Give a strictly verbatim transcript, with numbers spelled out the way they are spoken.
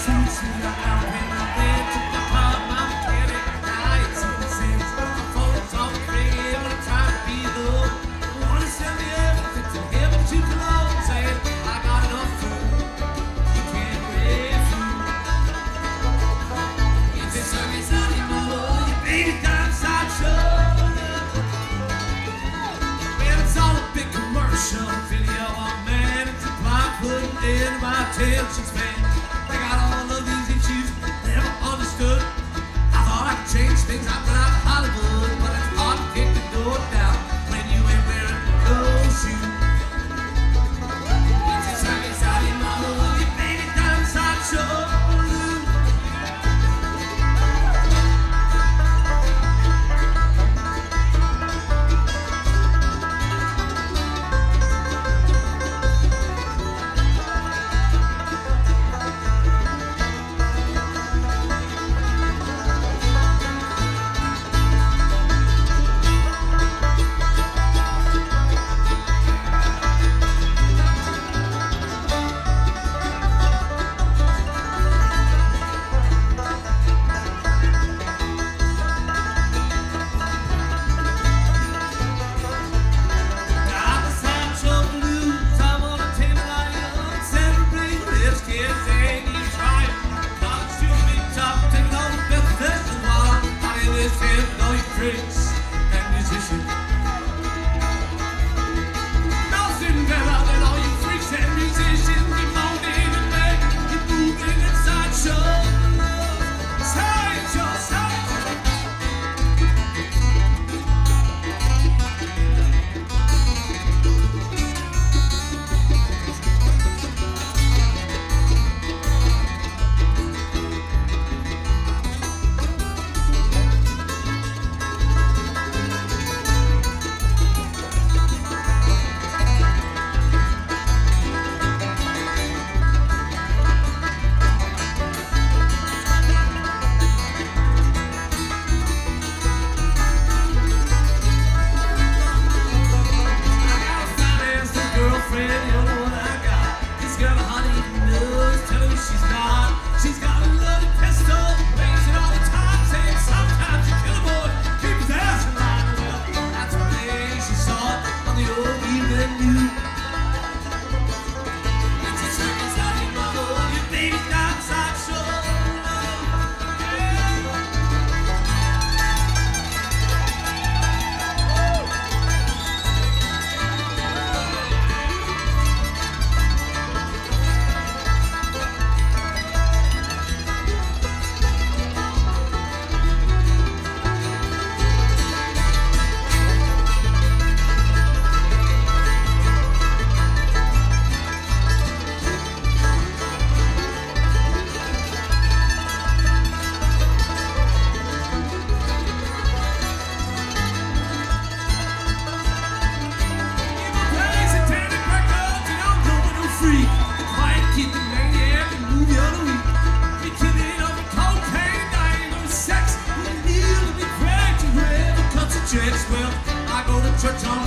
Attention span. They got all of these issues never understood. I thought I could change things. I've been out to Hollywood, but it's hard to kick the door down when you ain't wearing those shoes. It's a circus out in my hood, you baby down sideshow. Tricks and musicians. Nothing better than all you freaks and musicians. You're moaning and begging, you're moving inside your side, your side. Well, I go to church on